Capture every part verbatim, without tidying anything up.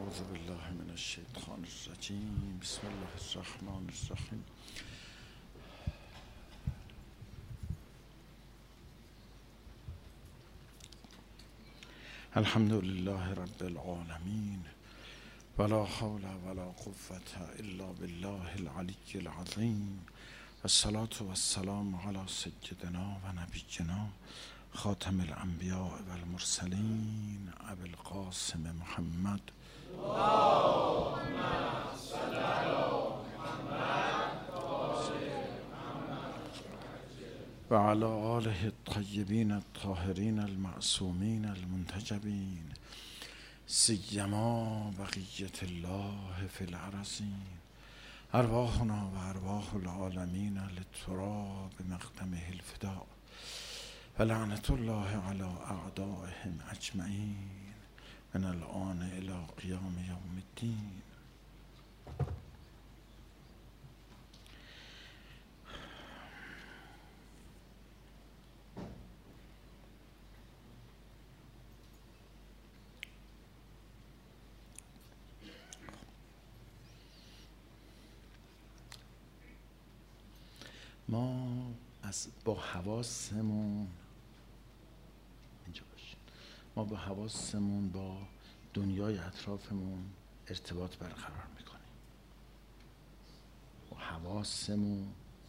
اعوذ بالله من الشیطان الرجیم. بسم الله الرحمن الرحیم. الحمد لله رب العالمین ولا حول ولا قوة الا بالله العلی العظیم. الصلاة والسلام علی سیدنا و نبینا خاتم الانبیاء و المرسلین ابی القاسم محمد و علی آله الطیبین الطاهرین المعصومین المنتجبین سیما بقیة الله فی الارضین. ارواحنا و ارواح العالمین للتراب بمقدمه الفداء و لعنت الله علی اعدائهم اجمعین من الآن الی قیام یوم الدین. ما از با حواسمون اینجا باشیم ما با حواسمون با دنیای اطرافمون ارتباط برقرار میکنیم. با حواسمون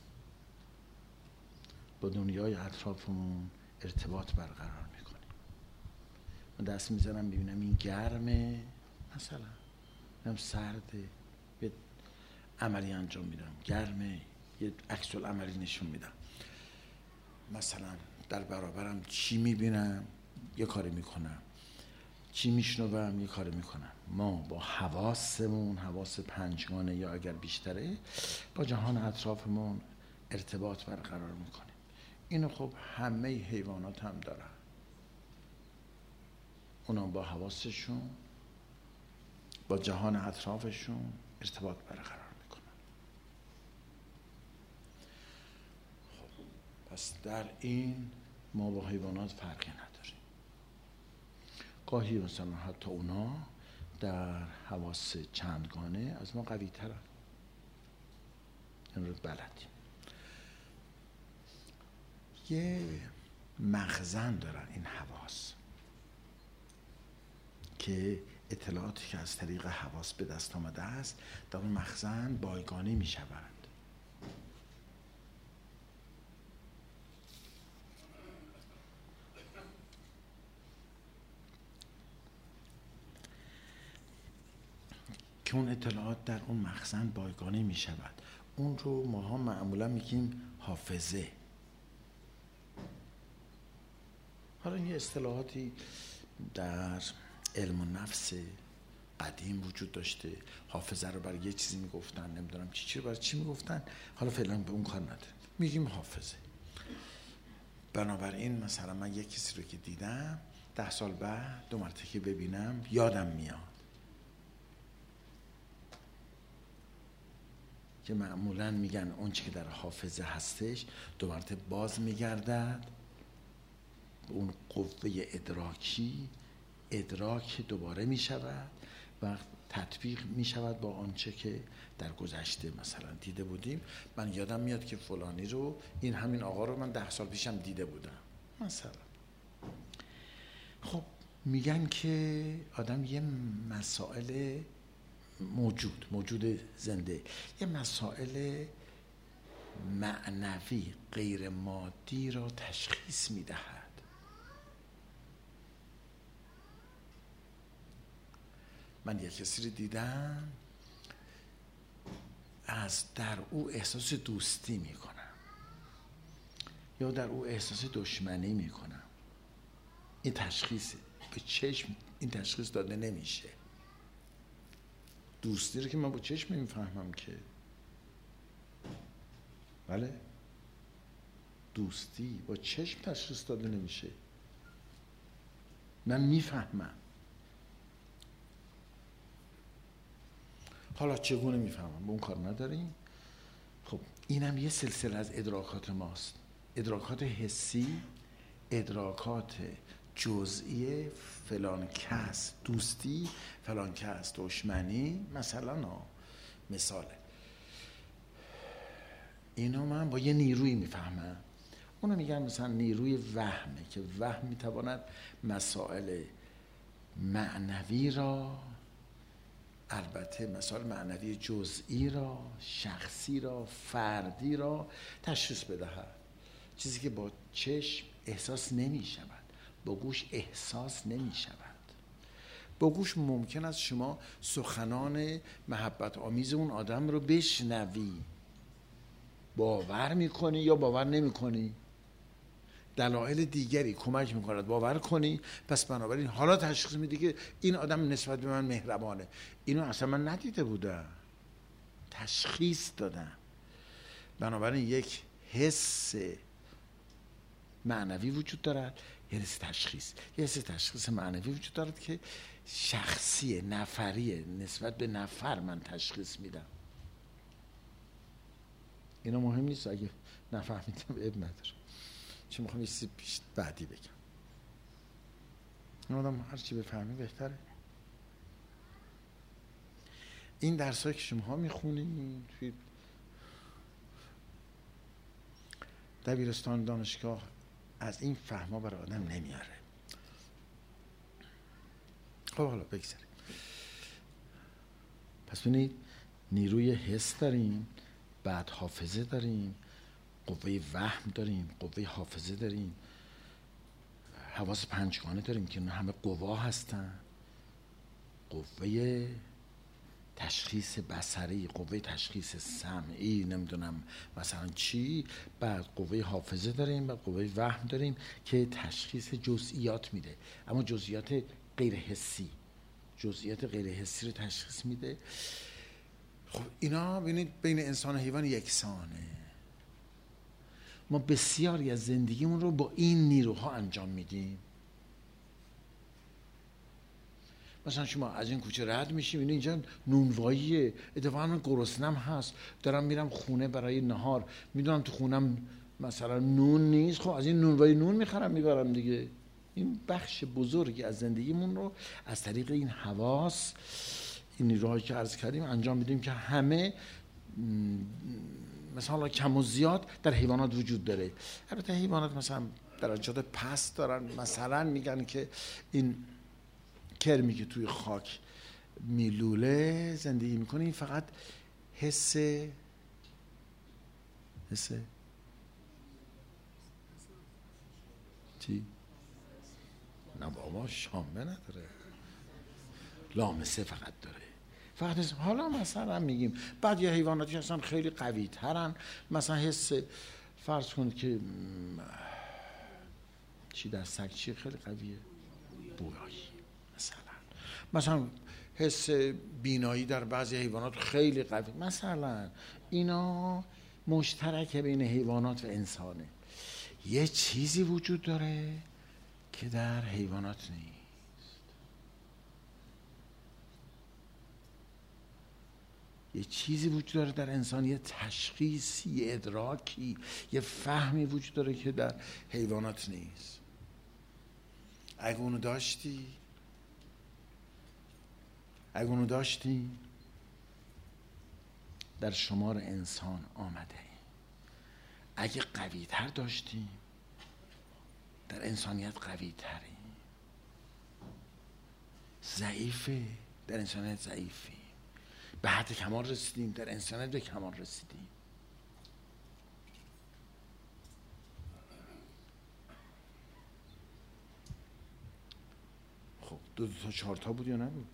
با دنیای اطرافمون ارتباط برقرار میکنیم. من دست میزنم ببینم این گرمه، مثلا ببینم سرده، یه عملی انجام میدم، گرمه، یه عکس العملی نشون میدم. مثلا در برابرم چی میبینم یه کاری میکنم، چی میشنوم یه کاری میکنم. ما با حواسمون، حواس پنجگانه یا اگر بیشتره، با جهان اطرافمون ارتباط برقرار میکنیم. اینو خب همه حیوانات هم دارن. اونا با حواسشون با جهان اطرافشون ارتباط برقرار. پس در این ما با حیوانات فرقی نداریم. گاهی مثلا حتی اونا در حواس چندگانه از ما قوی ترن. این رو بلدیم. یه مخزن دارن این حواس که اطلاعاتی که از طریق حواس به دست آمده است در اون مخزن بایگانی می شود. که اون اطلاعات در اون مخزن بایگانی می شود. اون رو ما ها معمولا میگیم حافظه. حالا این اصطلاحاتی در علم النفس قدیم وجود داشته. حافظه رو برای یه چیزی میگفتن، نمیدونم چی چی رو برای چی میگفتن. حالا فعلا به اون کار نداریم، میگیم حافظه. بنابراین مثلا من یه کسی رو که دیدم، ده سال بعد دو مرتبه که ببینم یادم میاد. که معمولاً میگن اون چی که در حافظه هستش دو مرتبه باز میگردد، اون قوه ادراکی ادراک دوباره میشود و تطبیق میشود با آنچه که در گذشته مثلا دیده بودیم. من یادم میاد که فلانی رو، این همین آقا رو من ده سال پیشم دیده بودم مثلا. خب میگن که آدم یه مسائل موجود موجود زنده یه مسائل معنوی غیر مادی را تشخیص میدهد. من یک کسی رو دیدم، از در او احساس دوستی میکنم یا در او احساس دشمنی میکنم. این تشخیص به چشم این تشخیص داده نمیشه. دوستی رو که من با چشم نمیفهمم که، بله، دوستی با چشم تشخیص داده نمیشه. من میفهمم. حالا چگونه میفهمم؟ به اون کار نداریم. خب اینم یه سلسله از ادراکات ماست. ادراکات حسی، ادراکات جزئی فلان کس دوستی، فلان کس دشمنی، مثلا مثاله. اینو من با یه نیروی میفهمم. اونو میگن مثلا نیروی وهمه که وهم میتواند مسائل معنوی را، البته مسائل معنوی جزئی را، شخصی را، فردی را تشخیص بدهد. چیزی که با چشم احساس نمی شود، با گوش احساس نمی شود. با گوش ممکن است شما سخنان محبت آمیز اون آدم رو بشنوی، باور میکنی یا باور نمیکنی. دلایل دیگری کمک میکند باور کنی، پس بنابراین حالا تشخیص میدی که این آدم نسبت به من مهربانه. اینو اصلا من ندیده بودم، تشخیص دادم. بنابراین یک حس معنوی وجود دارد، یه حس تشخیص، یه حس تشخیص معنوی وجود دارد که شخصی، نفریه، نسبت به نفر من تشخیص میدم. اینا مهم نیست، اگه نفهمیدم اب نداره، چون میخوام یه چیزی پیش بعدی بگم. این آدم هر چی بفهمی بهتره. این درسایی که شما میخونید توی دبیرستان، دانشگاه، از این فهم‌ها برای آدم نمیاره. خب حالا بگذاریم. پس ببینید نیروی حس داریم، بعد حافظه داریم، قوه وهم داریم، قوه حافظه داریم، حواس پنجگانه داریم که همه قوا هستن، قوه تشخیص بصری، قوه تشخیص سمعی، نمیدونم مثلا چی، بعد قوه حافظه داریم، بعد قوه وهم داریم که تشخیص جزئیات میده، اما جزئیات غیر حسی، جزئیات غیر حسی رو تشخیص میده. خب اینا ببینید بین انسان و حیوان یکسانه. ما بسیاری از زندگیمون رو با این نیروها انجام میدیم. مثلا شما از این کوچه رد میشیم، اینو اینجا نونواییه، اتفاقا من گرسنم هست، دارم میرم خونه برای نهار، میدونم تو خونم مثلا نون نیست، خب از این نونوایی نون میخرم میبرم دیگه. این بخش بزرگی از زندگیمون رو از طریق این حواس، این نیروهایی که عرض کردیم انجام میدیم که همه مثلا کم و زیاد در حیوانات وجود داره. البته حیوانات مثلا درجات پست دارن، مثلا میگن که این کرمی که توی خاک میلوله زندگی میکنه، این فقط حس حس چی؟ نه بابا شامه نداره، لامسه فقط داره، فقط حس. حالا مثلا میگیم بعد یه حیواناتی هستن خیلی قوی ترن، مثلا حس فرض کنید که چی در سگ چی خیلی قویه؟ بویایی مثلا. مثلا حس بینایی در بعضی حیوانات خیلی قوی مثلا. اینا مشترک بین حیوانات و انسانه. یه چیزی وجود داره که در حیوانات نیست. یه چیزی وجود داره در انسان، یه تشخیصی، یه ادراکی، یه فهمی وجود داره که در حیوانات نیست. اگه اونو داشتی اگه اونو داشتی در شمار انسان آمده. اگه قوی تر داشتی در انسانیت قوی تری. ضعیفه در انسانیت ضعیفی. به حد کمال رسیدیم در انسانیت به کمال رسیدیم. خب دو, دو تا چهار تا بود یا نبود؟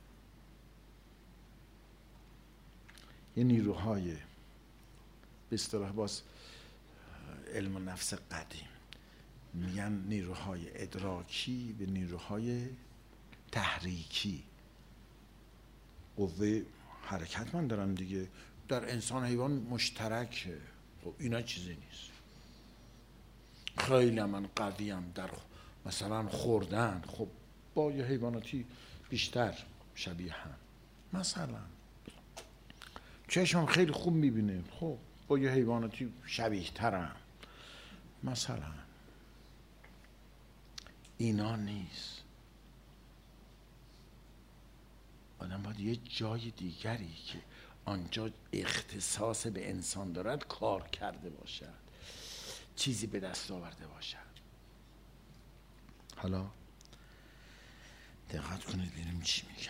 یه نیروهای به اصطلاح باز علم و نفس قدیم میگن نیروهای ادراکی به نیروهای تحریکی. قوه حرکت من دارم دیگه، در انسان حیوان مشترکه. خب اینا چیزی نیست. خیلی من قویم در مثلا خوردن، خب با یه حیواناتی بیشتر شبیه هم. مثلا چشم خیلی خوب میبینه، خب با یه حیواناتی شبیه ترم. مثلا اینا نیست. آدم باید یه جای دیگری که آنجا اختصاص به انسان دارد کار کرده باشد، چیزی به دست آورده باشد. حالا دقت کنید ببینیم چی میگن.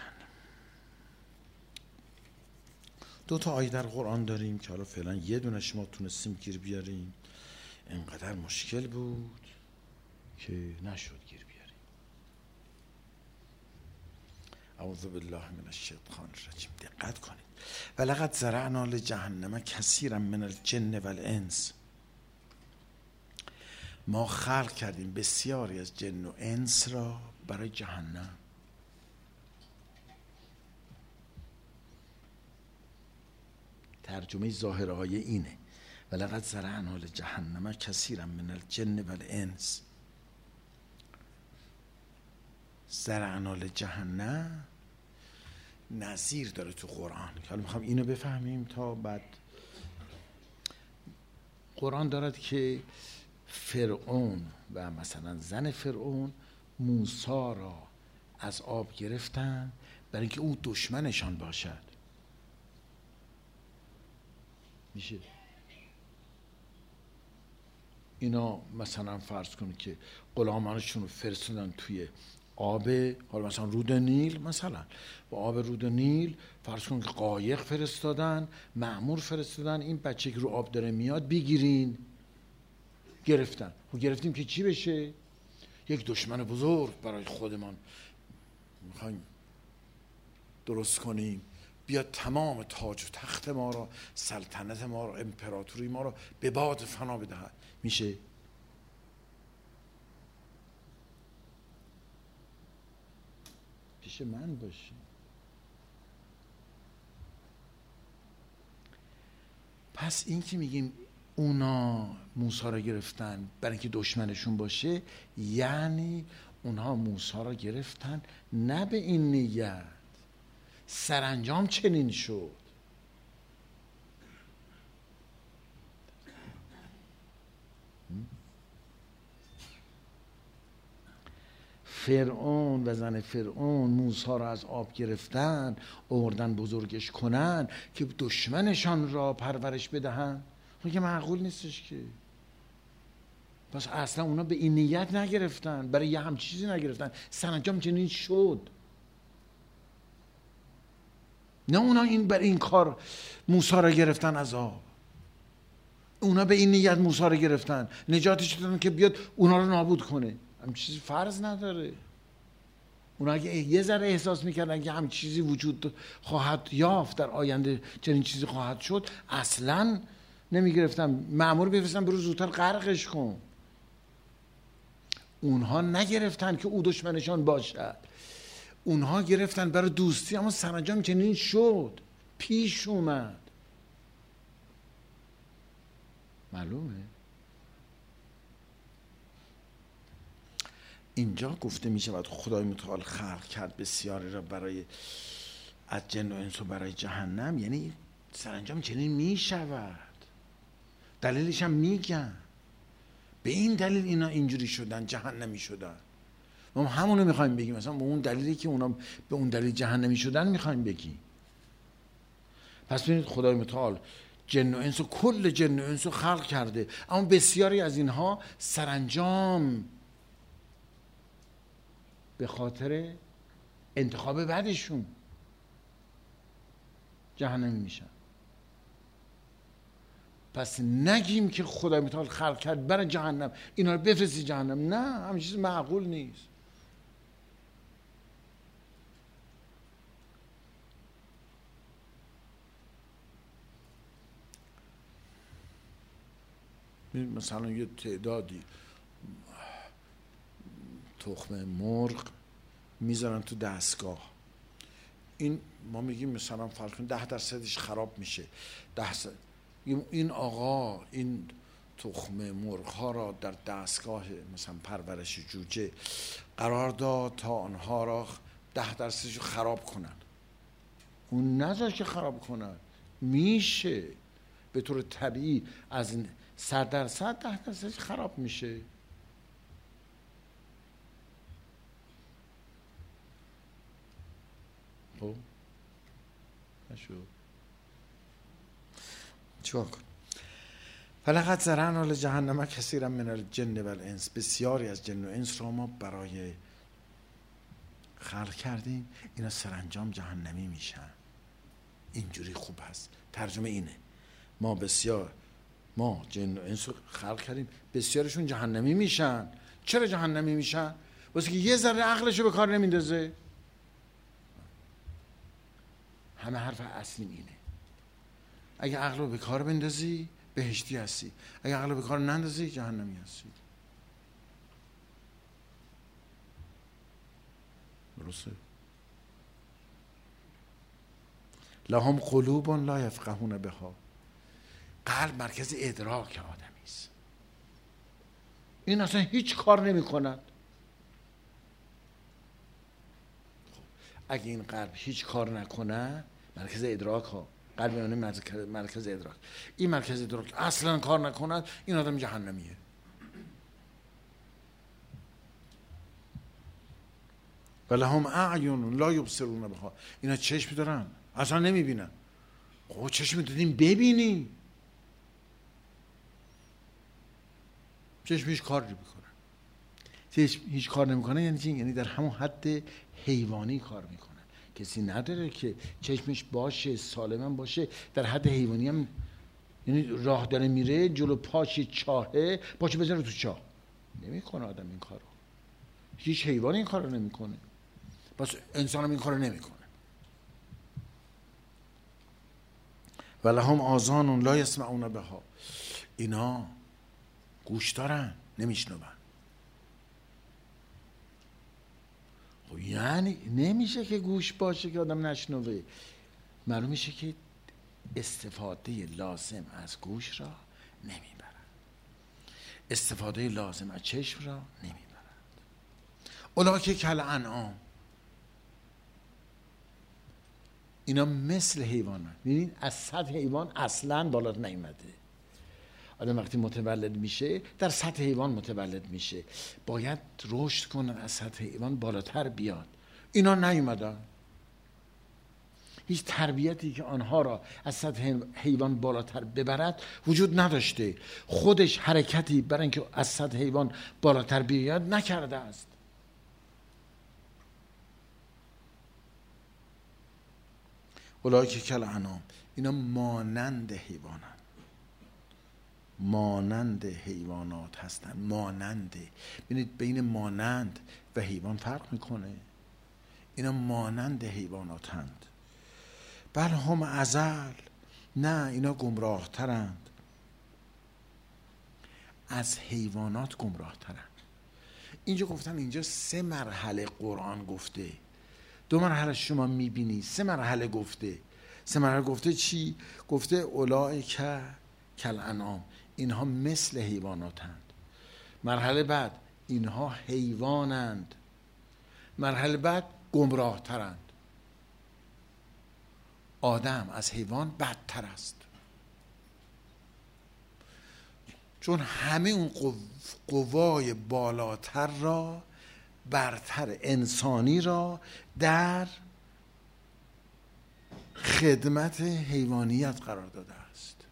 دو تا آیه در قرآن داریم که حالا فعلا یه دونش ما تونستیم گیر بیاریم. اینقدر مشکل بود که نشد گیر بیاریم. اعوذ بالله من الشیطان الرجیم. دقت کنید. ولقد ذرأنا لجهنم کثیرا من الجن والانس. ما خلق کردیم بسیاری از جن و انس را برای جهنم. ترجمه ظاهره های اینه: ولقد ذرأنا لجهنم کثیرا من الجن والانس. ذرأنا لجهنم نظیر داره تو قرآن. حالا میخوام اینو بفهمیم تا بعد. قرآن دارد که فرعون و مثلا زن فرعون موسی را از آب گرفتن برای اینکه او دشمنشان باشد. میشه اینا مثلا فرض کنید که غلامانشون رو فرستادن توی آب، حالا مثلا رود نیل، مثلا با آب رود نیل فرض کنید که قایق فرستادن، مأمور فرستادن، این بچه که رو آب داره میاد بگیرین. گرفتن. خب گرفتیم که چی بشه؟ یک دشمن بزرگ برای خودمان میخوایم درست کنیم، بیا تمام تاج و تخت ما را، سلطنت ما را، امپراتوری ما را به باد فنا بدهد. میشه؟ پیش من باشی. پس این که میگیم اونا موسی را گرفتن برای اینکه دشمنشون باشه، یعنی اونها موسی را گرفتن نه به این نیت، سرانجام چنین شد. فرعون و زن فرعون موسی را از آب گرفتن، آوردن بزرگش کنن که دشمنشان را پرورش بدهن. که معقول نیستش که. پس اصلا اونا به این نیت نگرفتن، برای یه هم چیزی نگرفتن، سرانجام چنین شد. نه اونا این برای این کار موسی را گرفتن از آب، اونا به این نیت موسی را گرفتن، نجاتش دادن که بیاد اونا رو نابود کنه. هم چیزی فرض نداره. اونا اگه یه ذره احساس میکردن که هم چیزی وجود خواهد یافت در آینده، چنین چیزی خواهد شد، اصلا نمیگرفتن. مأمور بفرستن برو زودتر غرقش کن. اونها نگرفتن که او دشمنشان باشد، اونها گرفتن برای دوستی، اما سرانجام چنین شد، پیش اومد. معلومه؟ اینجا گفته می شود خدای متعال خلق کرد بسیاری را برای از جن و انس و برای جهنم، یعنی سرانجام چنین می شود. دلیلش هم میگن، به این دلیل اینا اینجوری شدن، جهنمی شدن. ما همونو میخوایم بگیم، مثلا به اون دلیلی که اونا به اون دلیل جهنمی شدن میخوایم بگیم. پس ببینید خدای متعال جن و انس و کل جن و انس رو خلق کرده، اما بسیاری از اینها سرانجام به خاطر انتخاب بعدشون جهنمی میشن. پس نگیم که خدای متعال خلق کرد برای جهنم، اینا رو بفرستی جهنم. نه، همین چیز معقول نیست. مثلا یه تعدادی تخم مرغ میذارن تو دستگاه، این ما میگیم مثلا فرض کن ده درصدش خراب میشه، ده درصد این آقا این تخم مرغ ها را در دستگاه مثلا پرورش جوجه قرار داد تا آنها را ده درصدش خراب کنن. اون نذاشت که خراب کنن، میشه به طور طبیعی از صد درصد ده درصدش خراب میشه. خب نشو چیکار کن؟ فلقد ذرأنا لجهنم کثیرا من الجن والانس، بسیاری از جن و انس را ما برای خلق کردیم، اینا سرانجام جهنمی میشن. اینجوری خوب هست. ترجمه اینه، ما بسیار ما جن و انس رو خلق کردیم، بسیارشون جهنمی میشن. چرا جهنمی میشن؟ واسه که یه ذره عقلشو به کار نمیندازه. همه حرف اصلی اینه. اگه عقل رو به کار بندازی بهشتی هستی، اگه عقل رو به کار نندازی جهنمی هستی. درسته؟ لهم قلوب لا یفقهون بها. قلب مرکز ادراک آدمی است. این اصلا هیچ کار نمی کند. اگه این قلب هیچ کار نکنه، مرکز ادراک ها، قلب یعنی مرکز ادراک، این مرکز ادراک اصلا کار نکند، این آدم جهنمیه. ولهم اعین لا یبصرون بها. اینا چشم دارن اصلا نمیبینن. خب چشم دادیم ببینی، چشم هیچ کار نمیکنه. چشم هیچ کار نمیکنه یعنی چی؟ یعنی در همون حد حیوانی کار میکنه. کسی نداره که چشمش باشه سالم باشه در حد حیوانی هم، یعنی راه داره میره جلو پاش چاهه پاش بزنه تو چاه. نمیکنه آدم این کارو. هیچ حیوانی این کارو نمیکنه. پس انسان هم این کارو نمیکنه. ولهم آذان لا یسمعون بها. اینا گوش دارن نمیشنون. خب یعنی نمیشه که گوش باشه که آدم نشنوه. معلوم میشه که استفاده لازم از گوش را نمیبرند، استفاده لازم از چشم را نمیبرند. اولئک کالانعام. اینا مثل حیوانات. ببین از سطح حیوان اصلا بالا نیامده. آدم وقتی متولد میشه در سطح حیوان متولد میشه، باید رشد کنه از سطح حیوان بالاتر بیاد. اینا نیومدن. هیچ تربیتی که آنها را از سطح حیوان بالاتر ببرد وجود نداشته. خودش حرکتی برای اینکه از سطح حیوان بالاتر بیاد نکرده است. اولئک کالانعام. اینا مانند حیوانند، مانند حیوانات هستند. مانند، ببینید بین مانند و حیوان فرق میکنه. اینا مانند حیواناتند. بل هم اضل. نه اینا گمراه ترند، از حیوانات گمراه ترند. اینجا گفتن اینجا سه مرحله قرآن گفته. دو مرحله شما میبینی، سه مرحله گفته. سه مرحله گفته چی؟ گفته اولئک کالانعام. اینها مثل حیواناتند. مرحله بعد اینها حیوانند. مرحله بعد گمراه ترند. آدم از حیوان بدتر است، چون همه اون قوای بالاتر را، برتر انسانی را در خدمت حیوانیت قرار داده است.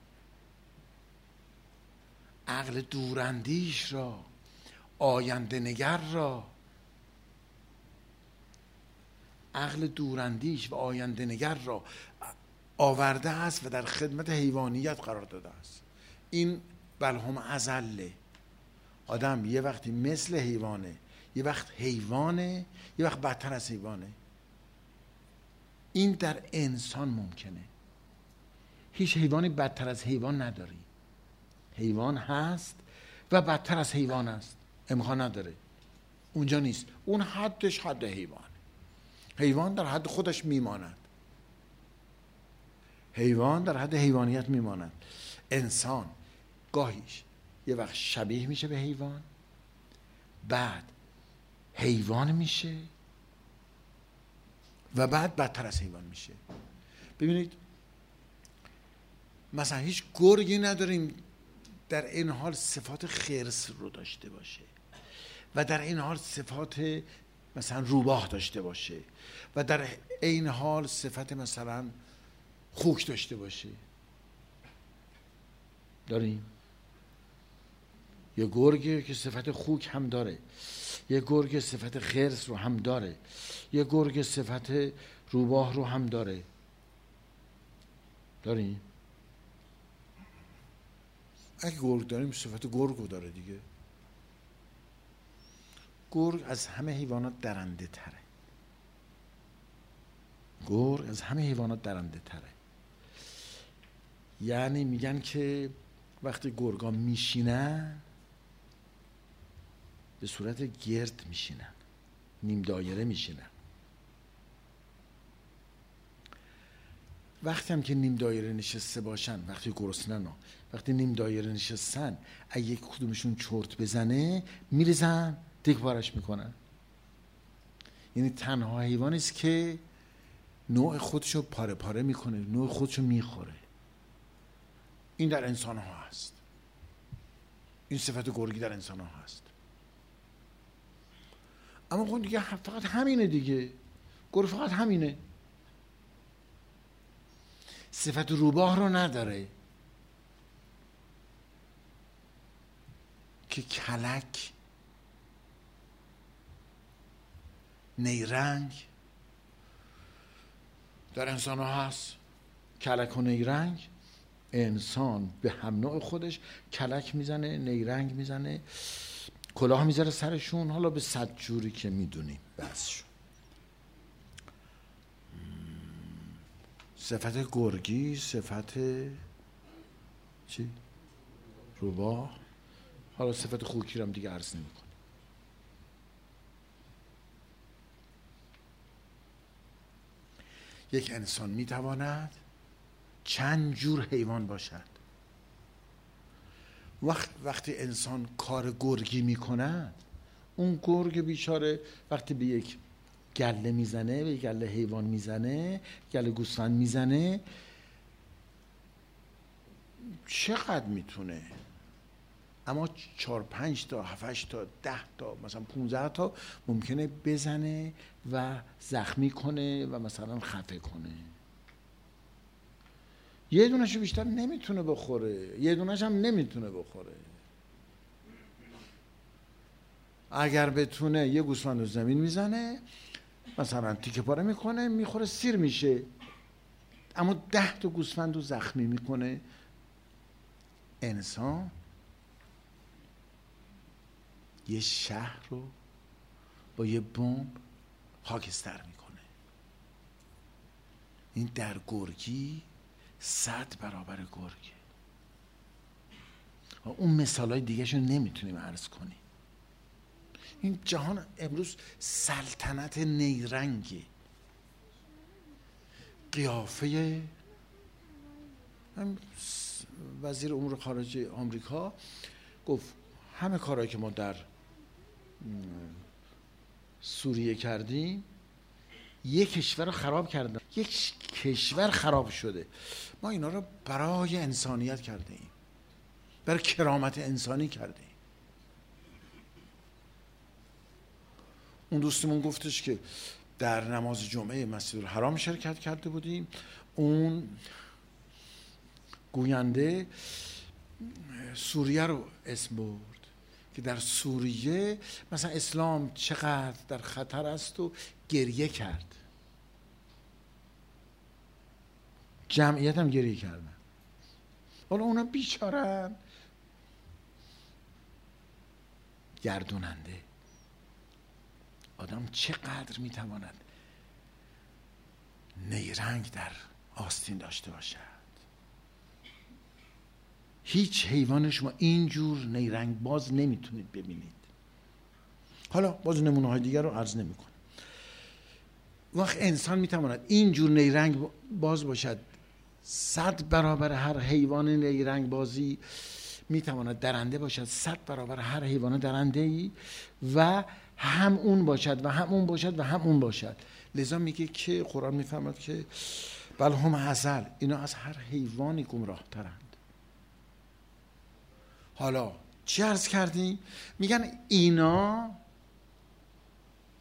عقل دوراندیش را، آینده نگر را، عقل دوراندیش و آینده نگر را آورده است و در خدمت حیوانیت قرار داده است. این بل هم اضل. آدم یه وقتی مثل حیوانه، یه وقت حیوانه، یه وقت بدتر از حیوانه. این در انسان ممکنه. هیچ حیوانی بدتر از حیوان نداری. حیوان هست و بدتر از حیوان است، امکان نداره. اونجا نیست. اون حدش حد حیوان. حیوان در حد خودش میماند. حیوان در حد حیوانیت میماند. انسان گاهیش یه وقت شبیه میشه به حیوان، بعد حیوان میشه و بعد بدتر از حیوان میشه. ببینید مثلا هیچ گرگی نداریم در این حال صفات خرس رو داشته باشه و در این حال صفات مثلا روباه داشته باشه و در عین حال صفت مثلا خوک داشته باشه. داریم یه گرگه که صفت خوک هم داره، یه گرگ صفت خرس رو هم داره، یه گرگ صفت روباه رو هم داره. داریم؟ اگه گرگ داریم صفت گرگ رو داره دیگه. گرگ از همه حیوانات درنده تره. گرگ از همه حیوانات درنده تره. یعنی میگن که وقتی گرگا میشینن به صورت گرد میشینن، نیم دایره میشینن. وقتی هم که نیم دایره نشسته باشن، وقتی گرسنن ها، وقتی نیم دایره نشستن، اگه یک کدومشون چرت بزنه میریزن دیگه پارش میکنن. یعنی تنها حیوانی است که نوع خودشو پاره پاره میکنه، نوع خودشو میخوره. این در انسان ها هست، این صفت گرگی در انسان ها هست. اما خود دیگه فقط همینه دیگه، گرگ فقط همینه. صفت روباه رو نداره که کلک، نیرنگ در انسان ها هست. کلک و نیرنگ، انسان به هم نوع خودش کلک میزنه، نیرنگ میزنه، کلاه میذاره سرشون، حالا به صد جوری که میدونیم بس شد. صفت گرگی، صفت چی؟ روباه. حالا صفت خوکی رو هم دیگه عرض نمی کنم. یک انسان میتواند چند جور حیوان باشد. وقت وقتی انسان کار گرگی میکند، اون گرگ بیچاره وقتی به یک گله میزنه، به یک گله حیوان میزنه، گله گوسفند میزنه، چقدر میتونه؟ اما چهار پنج تا، هفت تا، ده تا، مثلا پونزده تا ممکنه بزنه و زخمی کنه و مثلا خفه کنه. یه دونهشو بیشتر نمیتونه بخوره، یه دونهش هم نمیتونه بخوره. اگر بتونه یه گوسفند رو زمین میزنه، مثلا تیکه پاره میکنه، میخوره، سیر میشه. اما ده تا گوسفند رو زخمی میکنه. انسان یه شهر رو با یه بمب خاکستر میکنه. این در گرگی صد برابر گرگه. اون مثالای دیگه شو نمیتونیم عرض کنیم. این جهان امروز سلطنت نیرنگه. قیافه وزیر امور خارجه آمریکا گفت همه کارهایی که ما در سوریه کردیم یک کشور رو خراب کردن، یک کشور خراب شده، ما اینا رو برای انسانیت کرده ایم، برای کرامت انسانی کرده ایم. اون دوستمون گفتش که در نماز جمعه مسجد الحرام شرکت کرده بودیم، اون گوینده سوریه رو اسم برد که در سوریه مثلا اسلام چقدر در خطر است و گریه کرد. جمعیت هم گریه کردن. حالا اونا بیچارن، گردوننده. آدم چقدر میتواند نیرنگ در آستین داشته باشد. هیچ حیوان شما اینجور نیرنگ باز نمیتونید ببینید. حالا باز نمونه های دیگر رو عرض نمی کنم. وقت انسان میتواند اینجور نیرنگ باز باشد، صد برابر هر حیوان نیرنگ بازی میتواند درنده باشد، صد برابر هر حیوان درنده ای، و هم اون باشد و هم اون باشد و هم اون باشد. لذا میگه که قرآن میفهمد که بل هم ازل، اینا از هر حیوانی گمراه ترند. حالا چی عرض کردیم؟ میگن اینا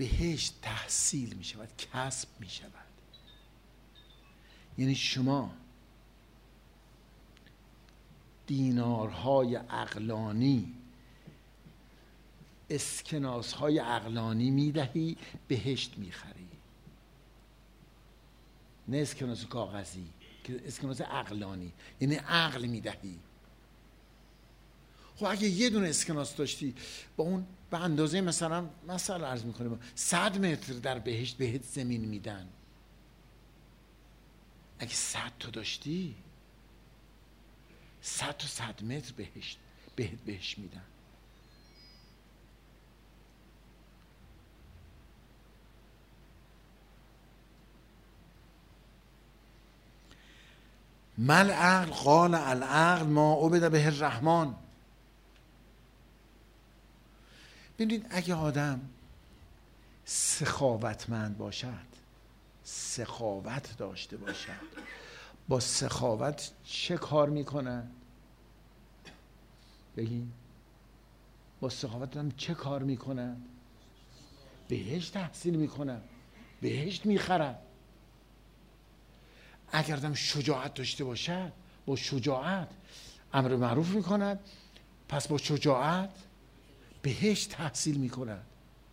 بهشت تحصیل می شود، کسب می شود. یعنی شما دینارهای عقلانی، اسکناسهای عقلانی میدهی، بهشت میخری. نه اسکناس کاغذی، که اسکناس عقلانی، یعنی عقل میدهی. خب اگه یه دونه اسکناس داشتی با اون به اندازه مثلا مثلا عرض میکنیم صد متر در بهشت بهت زمین میدن. اگه صد تا داشتی صد تا صد متر بهشت بهت بهشت میدن. مل عقل قال العقل ما عبد به الرحمن. ببینید اگه آدم سخاوتمند باشد، سخاوت داشته باشد، با سخاوت چه کار میکنه؟ بگین با سخاوت هم چه کار میکنه؟ بهشت تحصیل میکنه، بهشت میخره. اگر آدم شجاعت داشته باشد، با شجاعت امر معروف میکند، پس با شجاعت بهشت تحصیل میکند.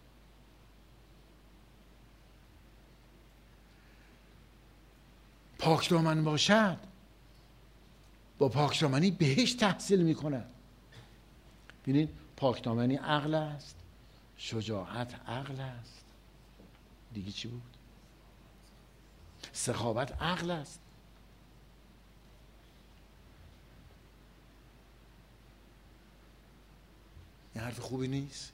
پاکدامن باشد، با پاکدامنی بهشت تحصیل میکند. ببینید پاکدامنی عقل است، شجاعت عقل است، دیگه چی بود؟ سخاوت عقل است. این حرف خوبی نیست.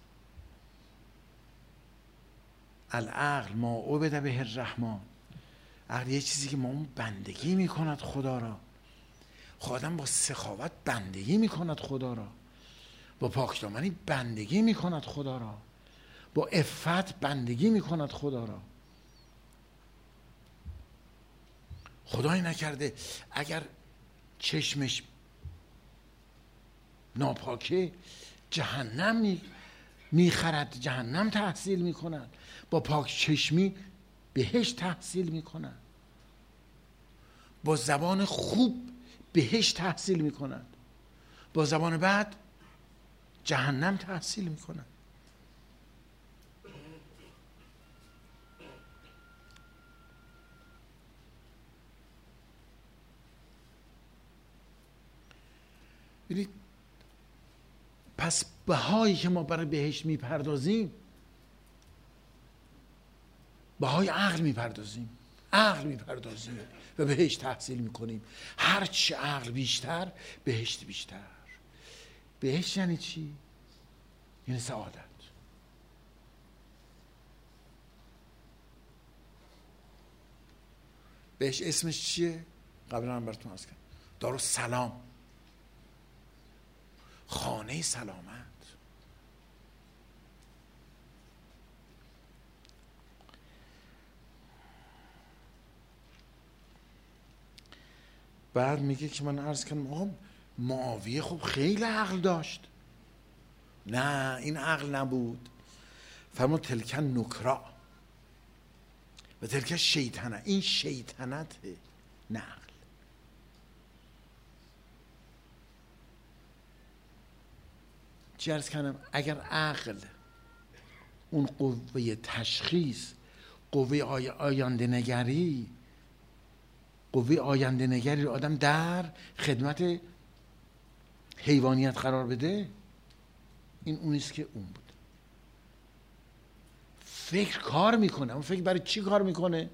العقل ما عبد به الرحمن. عقل یه چیزی که ما اون بندگی میکند خدا را. خودم با سخاوت بندگی میکند خدا را، با پاکدامنی بندگی میکند خدا را، با عفت بندگی میکند خدا را. خدای نکرده اگر چشمش ناپاکه جهنم میخرد، جهنم تحصیل میکند. با پاک چشمی بهشت تحصیل میکند. با زبان خوب بهشت تحصیل میکند، با زبان بد جهنم تحصیل میکند. ببینید پس بهایی که ما برای بهشت میپردازیم بهای عقل میپردازیم، عقل میپردازیم و بهشت تحصیل میکنیم. هرچی عقل بیشتر بهشت بیشتر. بهشت یعنی چی؟ یعنی سعادت. بهشت اسمش چیه؟ قبلا هم براتون عرض کردم، دارالسلام، خانه سلامت. بعد میگه که من عرض کردم آقا معاویه خب خیلی عقل داشت. نه این عقل نبود. فرمود تلک نکرا و تلک شیطنه. این شیطنته نه عقل. چی عرض کردم؟ اگر عقل اون قوه تشخیص، قوه آی آینده نگری، قوه آینده نگری رو آدم در خدمت حیوانیت قرار بده، این اونیست که اون بود. فکر کار میکنه. اون فکر برای چی کار میکنه؟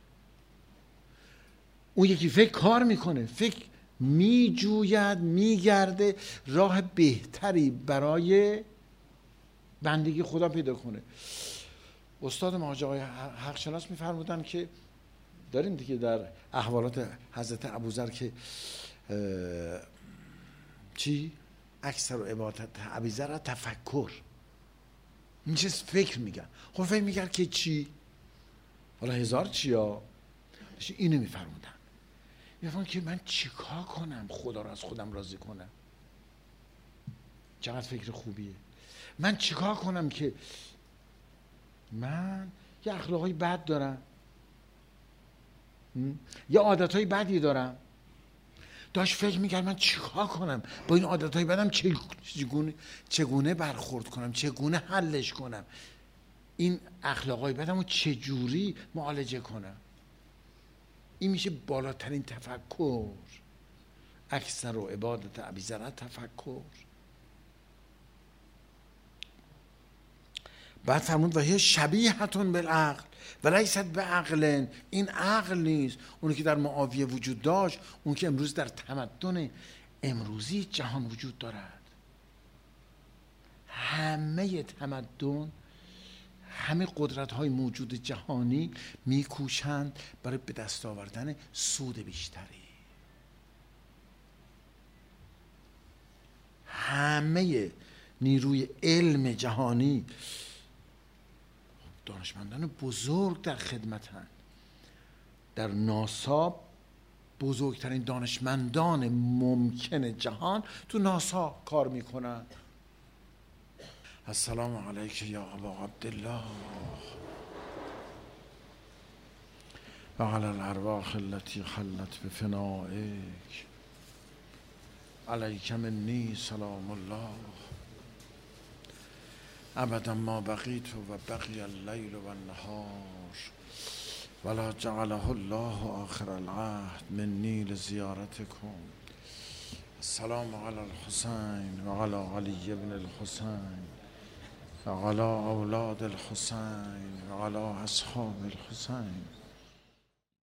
اون یکی فکر کار میکنه، فکر میجوید، میگرده راه بهتری برای بندگی خدا پیدا کنه. استاد ما آقای حق شناس میفرمودن که داریم دیگه در احوالات حضرت ابوذر که چی؟ اکثر و عبادت ابوذر تفکر، این چیز فکر میگن. خب فکر میگن که چی؟ حالا هزار چی ها؟ اینو میفرمودن، میفرمودن که من چیکار کنم خدا رو از خودم راضی کنم؟ چقدر فکر خوبیه. من چیکار کنم که من یه اخلاقای بد دارم، یه عادتهای بدی دارم. داشت فکر میکرد من چیکار کنم با این عادتهای بدم، چگونه چگونه برخورد کنم، چگونه حلش کنم، این اخلاقای بدم رو چجوری معالجه کنم. این میشه بالاترین تفکر. اکثر و عبادت ابیذر تفکر. بعد فرمود و هی شبیهتون بالعقل و لیست بعقل، این عقل نیست، اونی که در معاویه وجود داشت، اون که امروز در تمدن امروزی جهان وجود دارد. همه تمدن، همه قدرت های موجود جهانی میکوشند برای به دست آوردن سود بیشتری. همه نیروی علم جهانی، دانشمندان بزرگ در خدمتند. در ناسا بزرگترین دانشمندان ممکن جهان تو ناسا کار میکنن. السلام علیک یا ابا عبدالله و علی الارواح التي خلت بفنائک، علیک منی سلام الله ابدا ما بقیت و بقی اللیل و النهار ولا جعله الله آخر العهد منی لزیارتکم. السلام علی الحسین و علی علی ابن الحسین و علی اولاد الحسین و علی اصحاب الحسین.